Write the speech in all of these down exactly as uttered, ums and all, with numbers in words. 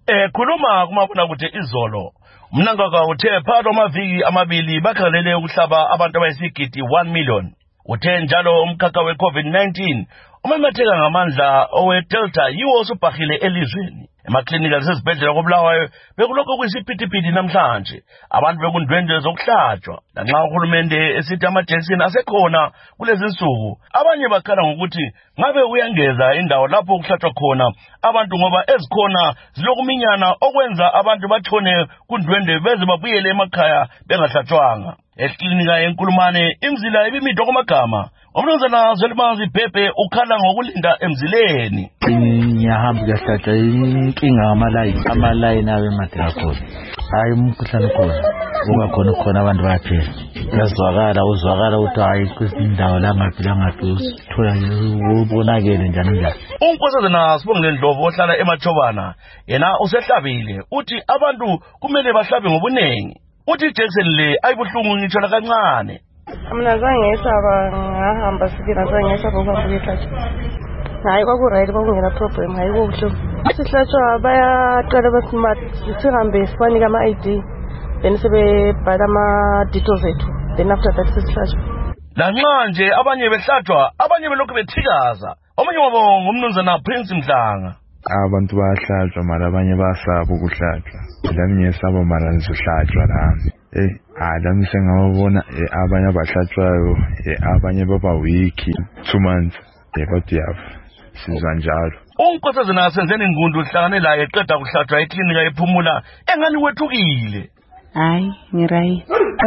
Eh khuluma kumabona kude izolo. Mnangagwa uthe phakathi kwamaviki amabili bakhalele ukuhlaba abantu abayisigidi one million. Uthe njalo umkhakha we COVID nineteen umemetheka ngamandla owe Delta yiwo osubhahile elizweni. Emaklinika lasezibhedlela koBulawayo bekulokho kuyisiphithiphithi namhlanje. Abantu bekundwendwe zokuhlatshwa. Lanxa uhulumende esithi amajekiseni asekhona kulezi insuku, abanye bakhala ngokuthi ngabe uyangeza indawo lapho ukuhlatshwa khona abantu ngoba ezikhona zilokuminyana okwenza abantu bathone kundwendwe beze babuyele emakhaya bengahlatshwanga. Eklinika yenkulumane imzila ibimidwa kwamagama. Umnumzana Zwelimanzi Bhebhe ukhala ngokulinda emzileni. Ngiyahamba kuyahlatshwa inkinga ngamalayini amalayini abe made kakhulu. Hayi umkhuhlane khona uba khona khona abantu bayaphela. Yazwakala uzwakala ukuthi hayi kwizindawo la ngaphila ngathi uthola ubonakele njani njani. Unkosazana Sibongile Ndlovu ohlala eMachobana yena usehlabile uthi abantu kumele bahlabe ngobunengi. Uthi ijekiseni le ayibuhlungu ngitsho kancane. Mina zange ngisaba ngahamba sikina zange ngisaba ukuhamba ukuyihlatshwa. Hayi kwakurayini kwakungena problem hayi kubuhlungu. Sihlatshwa bayaqala basimathi sihambe sibanike ama-I D then sebebhala ama-details ethu then after that sesihlatshwa. Lanxa nje abanye behlatshwa abanye belokhu bethikaza. Omunye wabo ngumnumzana Prince Mhlanga. Abantu bayahlatshwa mara abanye bayasaba ukuhlatshwa. Lami ngiyesaba mara ngizohlatshwa nami. Eh alami sengabona abanye abahlatshwayo abanye baba wiki two months ebodiyafu sizwa njalo. Unkosazana Senzeni Ngundu uhlangane laye eqeda kuhlatshwa eklinika ephumula engani wethukile. Hayi ngirayi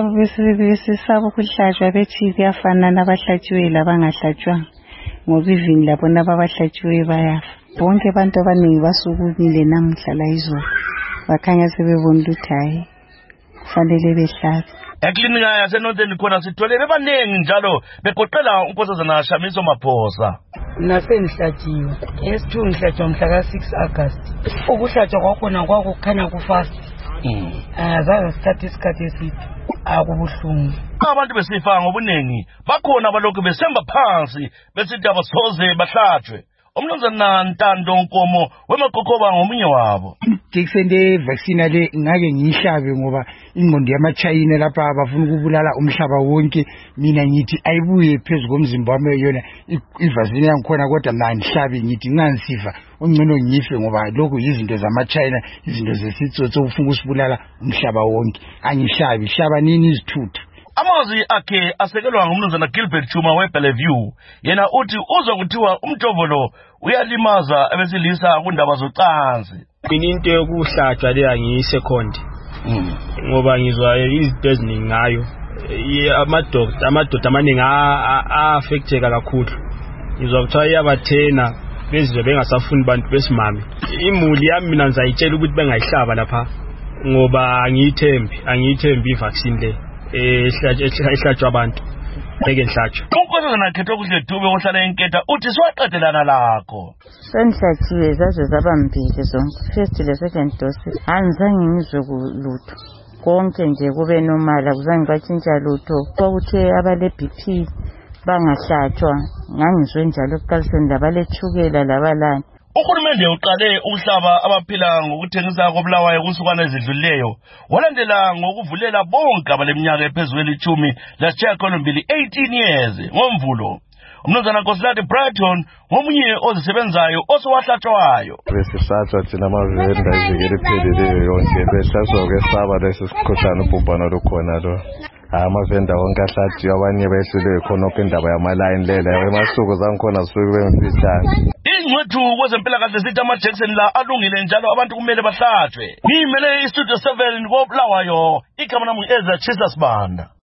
abesisaba ukuhlatshwa bethi kuyafana nabahlatshiwe labangahlatshwanga ngoba ivini labo nababahlatshiwe bayafa. Bonke abantu abaningi basukumile namhla la izolo bakhanya sebebona ukuthi hayi kufanele behlabe. Eklinika yaseNorthern khona sithole bebanengi njalo begoqela unkosazana Shamiso Maphosa. Nasengihlatshiwe esithu ngihlatshwa mhla ka six August. Ukuhlatshwa kwakhona kwakukhanya kufast. Mm. Azaze sithathe isikhathi eside akubuhlungu. Abantu besifa ngobunengi bakhona abalokhu besemba phansi besithi abasoze bahlatshwe. Umnumzana Ntando Nkomo weMakokoba ngomunye wabo. Jekiseni le vaccine le ngake ngiyihlabe ngoba ingqondo yamaChina lapha abafuna ukubulala umhlaba wonke. Mina ngithi ayibuye phezulu komzimba wami yona ivaccine yangikhona kodwa mina ngihlabe ngithi ngansifa ongcono ngife ngoba lokho izinto zamaChina izinto zesitsotso ufuna usibulala umhlaba wonke. Angihlabi hlaba nini izithutha. Amazwi akhe asekelwa ngumnumzana Gilbert Chuma weBellevue. Yena uthi uzwa kuthiwa umjovolo uyalimaza abesilisa kundaba zocansi. Into yokuhlatshwa le angiyisekhonde. Ngoba ngizwa izinto eziningi ngayo. Amadoda amadoda amaningi a-affecteka kakhulu. Ngizwa kuthiwa iyabathena bezizwe bengasafuni bantu besimame. Imuli yami mina ngizayitshela ukuthi bengayihlaba lapha ngoba angiyithembi angiyithembi ivaccine le. Ehlatshwa abantu beke nhlatshwa. Unkosazana Khetho kuhle Dube ohlala eNketha uthi siwaqedelana lakho. Senhlatshiwe zaze zaba mbili zonke first le second dose. Anzange ngizwe kulutho. Konke nje kube normal akuzange kwatshintsha lutho. Kwakuthe abale B P bangahlatshwa ngangizwe njalo kuqaliseni labalethukela labalani. Uhulumende uqale ukuhlaba abaphila ngokuthengisa koBulawayo kusukana ezidlulileyo. Walandela ngokuvulela bonke abaleminyaka ephezulu elithumi lasishiyagalombili eighteen years ngoMvulo. Umnumzana Nkosilati Brighton ngomunye ozisebenzayo osowahlatshwayo. Besihlatshwa thina amavenda ivekele ipheleleyo yonke behlatshwa kwesaba lesi sikhohlane ubhubhano lukhona lo. Amavenda wonke ahlatshwa abanye behlule khona indaba yamalayini lela emasuku zangikhona zisuke bemfitshane. Ingcwethu kwezempilakahle sithi amajekiseni la alungile njalo abantu kumele bahlatshwe. Ngimele istudio seven koBulawayo igama lami Ezra Chisasbanda.